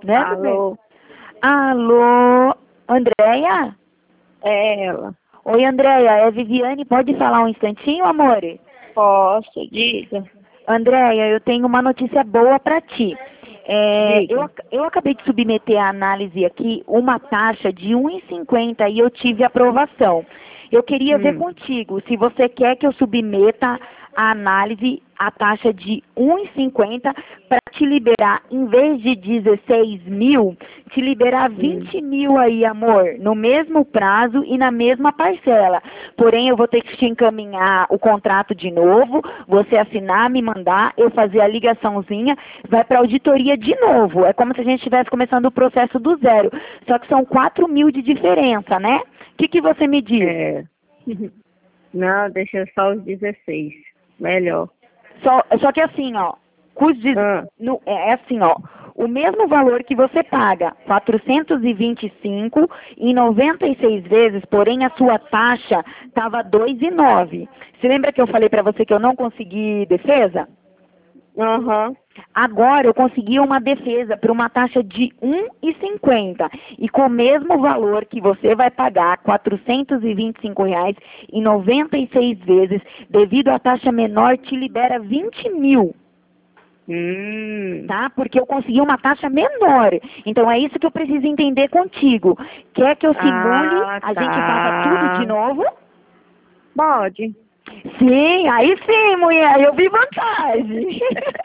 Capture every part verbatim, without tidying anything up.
Né, bebê? Alô, Alô, Andréia? é ela. Oi, Andréia, é Viviane, pode falar um instantinho, amor? Posso, diga. Andréia, eu tenho uma notícia boa para ti. É, Diga. eu, ac- eu acabei de submeter a análise aqui uma taxa de um e cinquenta e eu tive aprovação. Eu queria ver Hum. contigo se você quer que eu submeta a análise a taxa de um e cinquenta para te liberar, em vez de dezesseis mil, te liberar vinte mil aí, amor, no mesmo prazo e na mesma parcela. Porém, eu vou ter que te encaminhar o contrato de novo, você assinar, me mandar, eu fazer a ligaçãozinha, vai para auditoria de novo. É como se a gente estivesse começando o processo do zero. Só que são quatro mil de diferença, né? O que, que você me diz? É. Não, deixa só os dezesseis. Melhor. Só, só que assim, ó, custo de, Ah. no, é é assim, ó, o mesmo valor que você paga, quatrocentos e vinte e cinco em noventa e seis vezes, porém a sua taxa estava dois e nove. Você lembra que eu falei para você que eu não consegui defesa? Aham. Agora eu consegui uma defesa por uma taxa de um e cinquenta e com o mesmo valor que você vai pagar, quatrocentos e vinte e cinco reais em noventa e seis vezes, devido à taxa menor, te libera vinte mil, Hum. tá? Porque eu consegui uma taxa menor. Então é isso que eu preciso entender contigo. Quer que eu simule, Ah, a gente faça tudo de tá. novo? Pode. Sim, aí sim, mulher, eu vi vantagem.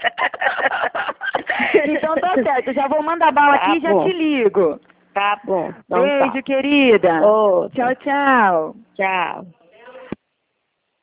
Então tá certo, já vou mandar bala Tá aqui e já bom. te ligo. Tá bom. Então Beijo, tá. querida. Outro. Tchau, tchau. Tchau.